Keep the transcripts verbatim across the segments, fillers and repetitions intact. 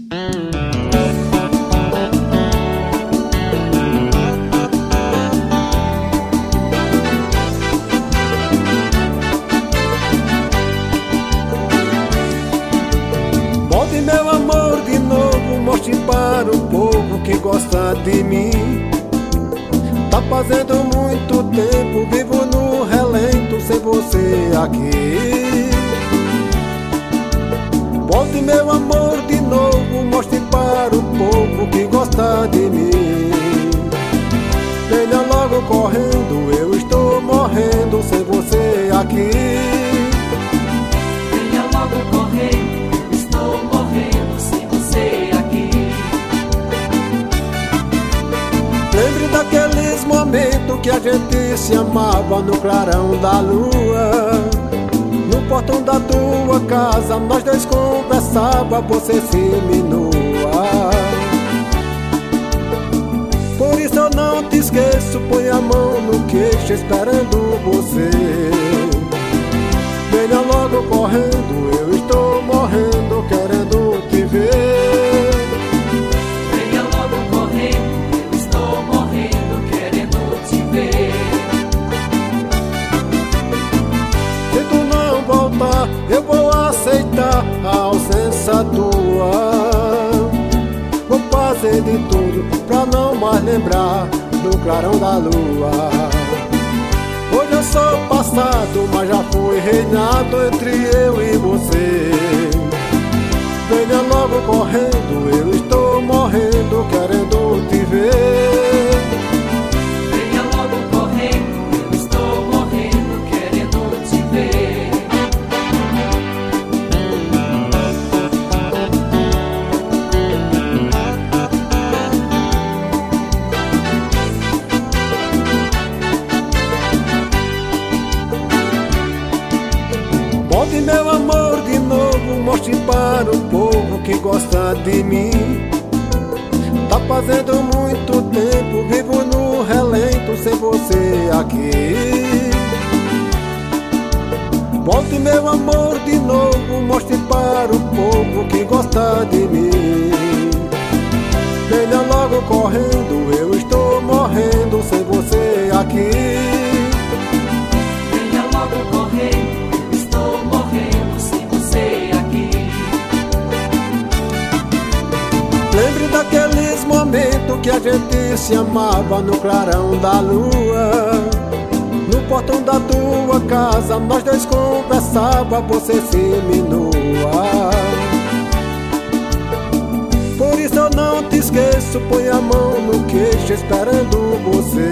Volte, meu amor, de novo, mostre para o povo que gosta de mim. Tá fazendo muito tempo, vivo no relento sem você aqui. Volte, meu amor, de novo, mostre para o povo que gosta de mim. Venha logo correndo, eu estou morrendo sem você aqui. Venha logo correndo, eu estou morrendo sem você aqui. Lembre daqueles momentos que a gente se amava no clarão da lua. No portão da tua casa nós dois conversava, você se minua. Por isso eu não te esqueço, põe a mão no queixo esperando você. Venha logo correndo, eu estou morrendo querendo te ver. Venha logo correndo, eu estou morrendo querendo te ver. Se tu não voltar, eu vou aceitar a ausência tua. Vou fazer de tudo pra não mais lembrar do clarão da lua. Hoje eu sou passado, mas já fui reinado entre eu e você. Venha logo correndo, eu estou morrendo querendo te ver. Venha logo correndo, eu estou morrendo querendo te ver. Volte, meu amor, de novo, mostre para o povo que gosta de mim. Tá fazendo muito tempo, vivo no relento sem você aqui. Volte, meu amor, de novo, mostre para o povo que gosta de mim. Venha logo correndo, eu estou morrendo sem você aqui. Venha logo correndo, eu estou morrendo sem você aqui. Lembre daqueles momentos que a gente se amava no clarão da lua. No portão da tua casa nós dois conversava, você se minua. Por isso eu não te esqueço, põe a mão no queixo esperando você.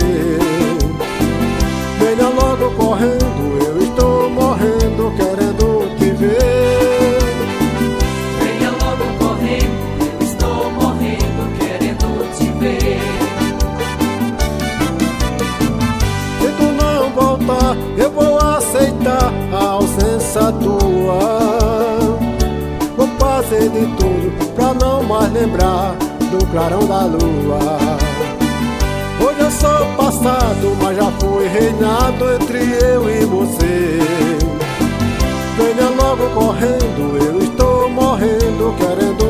Venha logo correndo, eu estou morrendo querendo te ver. Venha logo correndo, eu estou morrendo querendo te ver. Se tu não voltar, eu vou aceitar a ausência tua. Vou fazer de tudo pra não mais lembrar do clarão da lua. Hoje eu sou passado, mas já fui reinado entre eu e você. Venha logo correndo, eu estou morrendo querendo